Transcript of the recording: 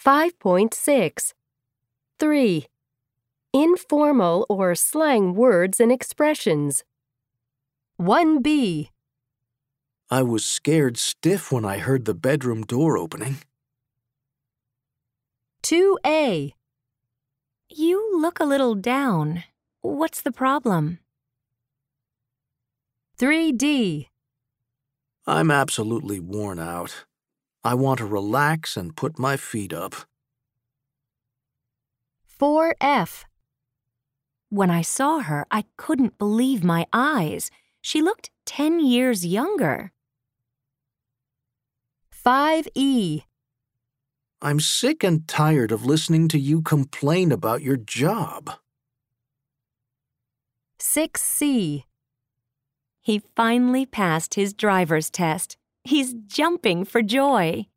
5.6. 3. Informal or slang words and expressions. 1B. I was scared stiff when I heard the bedroom door opening. 2A. You look a little down. What's the problem? 3D. I'm absolutely worn out. I want to relax and put my feet up. 4F. When I saw her, I couldn't believe my eyes. She looked 10 years younger. 5E. I'm sick and tired of listening to you complain about your job. 6C. He finally passed his driver's test. He's jumping for joy.